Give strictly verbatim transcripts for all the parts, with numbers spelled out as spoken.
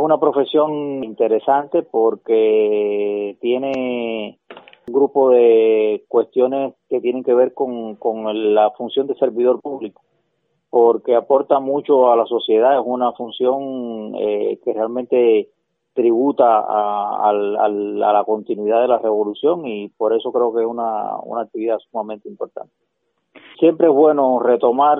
una profesión interesante porque tiene un grupo de cuestiones que tienen que ver con, con la función de servidor público, porque aporta mucho a la sociedad, es una función eh, que realmente tributa a, a, a, a la continuidad de la revolución, y por eso creo que es una, una actividad sumamente importante. Siempre es bueno retomar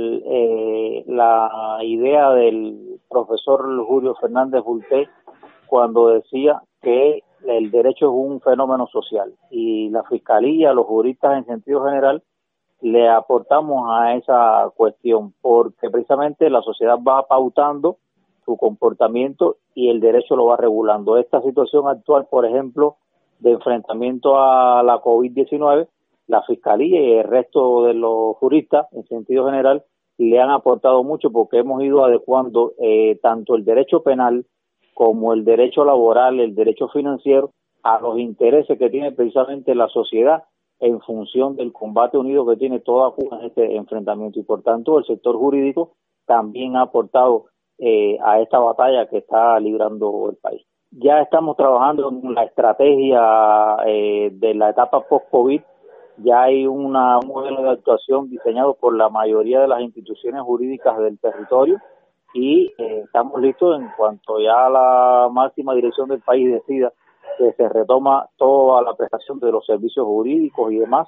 eh, la idea del profesor Julio Fernández Bulté cuando decía que el derecho es un fenómeno social, y la Fiscalía, los juristas en sentido general, le aportamos a esa cuestión porque precisamente la sociedad va pautando su comportamiento y el derecho lo va regulando. Esta situación actual, por ejemplo, de enfrentamiento a la COVID diecinueve, la Fiscalía y el resto de los juristas, en sentido general, le han aportado mucho porque hemos ido adecuando eh, tanto el derecho penal como el derecho laboral, el derecho financiero, a los intereses que tiene precisamente la sociedad en función del combate unido que tiene toda Cuba en este enfrentamiento. Y por tanto el sector jurídico también ha aportado eh, a esta batalla que está librando el país. Ya estamos trabajando en la estrategia eh, de la etapa post-COVID. Ya hay una, un modelo de actuación diseñado por la mayoría de las instituciones jurídicas del territorio y eh, estamos listos en cuanto ya la máxima dirección del país decida que se retoma toda la prestación de los servicios jurídicos y demás.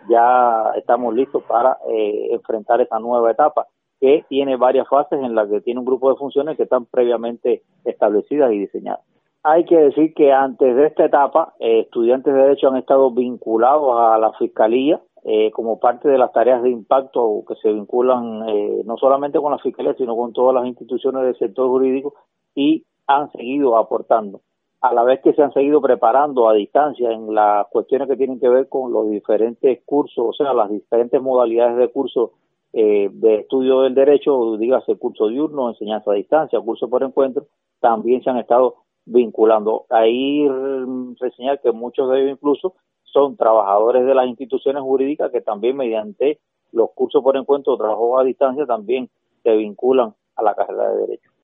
Ya estamos listos para eh, enfrentar esa nueva etapa que tiene varias fases en las que tiene un grupo de funciones que están previamente establecidas y diseñadas. Hay que decir que antes de esta etapa, eh, estudiantes de Derecho han estado vinculados a la Fiscalía eh, como parte de las tareas de impacto que se vinculan eh, no solamente con la Fiscalía, sino con todas las instituciones del sector jurídico, y han seguido aportando, a la vez que se han seguido preparando a distancia en las cuestiones que tienen que ver con los diferentes cursos, o sea, las diferentes modalidades de curso eh, de estudio del derecho, dígase curso diurno, enseñanza a distancia, curso por encuentro, también se han estado vinculando. Ahí reseñar que muchos de ellos incluso son trabajadores de las instituciones jurídicas que también mediante los cursos por encuentro o trabajo a distancia también se vinculan a la carrera de Derecho.